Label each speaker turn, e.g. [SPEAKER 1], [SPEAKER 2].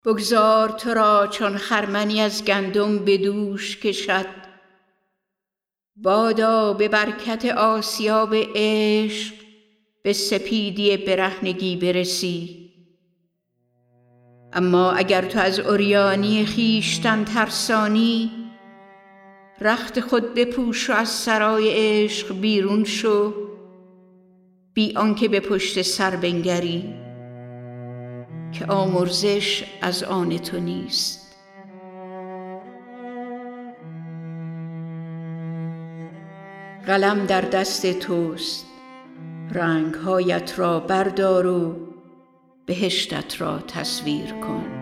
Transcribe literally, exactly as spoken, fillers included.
[SPEAKER 1] بگذار تو را چون خرمنی از گندم به دوش کشد. بادا به برکت آسیاب عشق به سپیدی برهنگی برسی. اما اگر تو از عریانی خویشتن ترسانی، رخت خود بپوش و از سرای عشق بیرون شو، بی آنکه به پشت سر بنگری، که آمرزش از آن تو نیست. قلم در دست توست، رنگهایت را بردار و بهشتت را تصویر کن.